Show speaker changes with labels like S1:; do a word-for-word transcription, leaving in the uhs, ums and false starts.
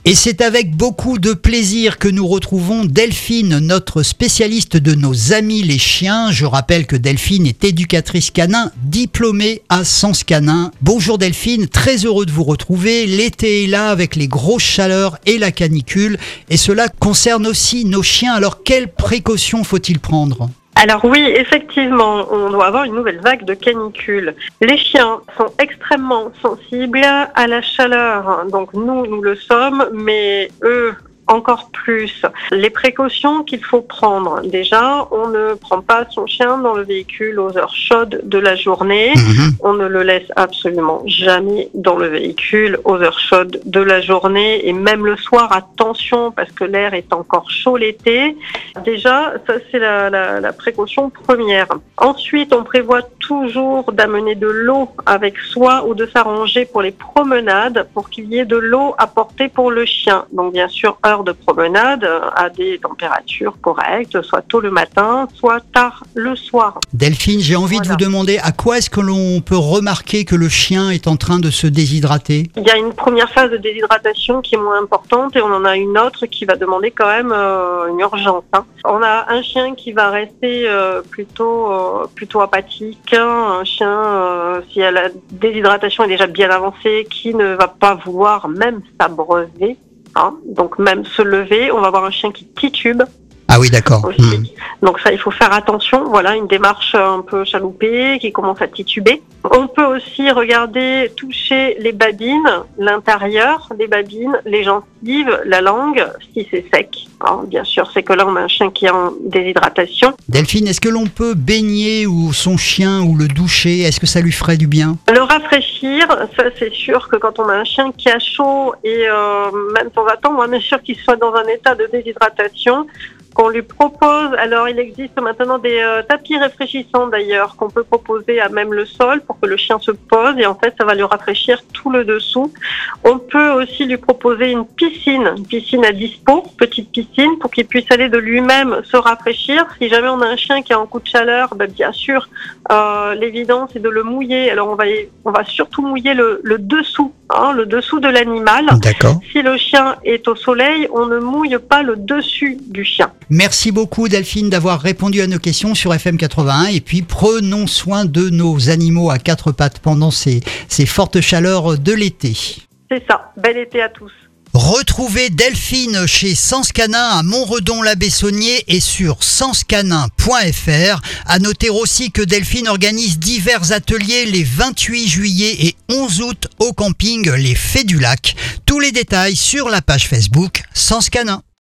S1: Et c'est avec beaucoup de plaisir que nous retrouvons Delphine, notre spécialiste de nos amis les chiens. Je rappelle que Delphine est éducatrice canin, diplômée à Sens Canin. Bonjour Delphine, très heureux de vous retrouver. L'été est là avec les grosses chaleurs et la canicule. Et cela concerne aussi nos chiens. Alors, quelles précautions faut-il prendre ?
S2: Alors oui, effectivement, on doit avoir une nouvelle vague de canicule. Les chiens sont extrêmement sensibles à la chaleur, donc nous, nous le sommes, mais eux, encore plus. Les précautions qu'il faut prendre. Déjà, on ne prend pas son chien dans le véhicule aux heures chaudes de la journée. Mmh. On ne le laisse absolument jamais dans le véhicule aux heures chaudes de la journée. Et même le soir, attention, parce que l'air est encore chaud l'été. Déjà, ça c'est la, la, la précaution première. Ensuite, on prévoit toujours d'amener de l'eau avec soi ou de s'arranger pour les promenades pour qu'il y ait de l'eau à porter pour le chien. Donc bien sûr, heure de promenade à des températures correctes, soit tôt le matin, soit tard le soir.
S1: Delphine, j'ai envie voilà. de vous demander à quoi est-ce que l'on peut remarquer que le chien est en train de se déshydrater ?
S2: Il y a une première phase de déshydratation qui est moins importante et on en a une autre qui va demander quand même euh, une urgence. Hein. On a un chien qui va rester euh, plutôt euh, plutôt apathique, hein. Un chien, euh, si la déshydratation est déjà bien avancée, qui ne va pas vouloir même s'abreuver. Hein, donc même se lever, on va avoir un chien qui titube.
S1: Ah oui, d'accord. Mmh.
S2: Donc ça, il faut faire attention. Voilà, une démarche un peu chaloupée qui commence à tituber. On peut aussi regarder, toucher les babines, l'intérieur des babines, les gencives, la langue, si c'est sec. Alors, bien sûr, c'est que là, on a un chien qui est en déshydratation.
S1: Delphine, est-ce que l'on peut baigner ou son chien ou le doucher ? Est-ce que ça lui ferait du bien ?
S2: Le rafraîchir, ça c'est sûr que quand on a un chien qui a chaud et euh, même sans attendre, on est sûr qu'il soit dans un état de déshydratation, qu'on lui propose, alors il existe maintenant des euh, tapis rafraîchissants d'ailleurs, qu'on peut proposer à même le sol pour que le chien se pose et en fait ça va lui rafraîchir tout le dessous. On peut aussi lui proposer une piscine, une piscine à dispo, petite piscine, pour qu'il puisse aller de lui-même se rafraîchir. Si jamais on a un chien qui a un coup de chaleur, ben bien sûr, euh, l'évidence est de le mouiller. Alors on va, on va surtout mouiller le, le dessous, hein, le dessous de l'animal.
S1: D'accord.
S2: Si le chien est au soleil, on ne mouille pas le dessus du chien.
S1: Merci beaucoup Delphine d'avoir répondu à nos questions sur F M quatre-vingt-un et puis prenons soin de nos animaux à quatre pattes pendant ces, ces fortes chaleurs de l'été.
S2: C'est ça, bel été à tous.
S1: Retrouvez Delphine chez Sens Canin à Montredon-la-Bessonnier et sur sens canin point f r. À noter aussi que Delphine organise divers ateliers les vingt-huit juillet et onze août au camping Les Fées du Lac. Tous les détails sur la page Facebook Sens Canin.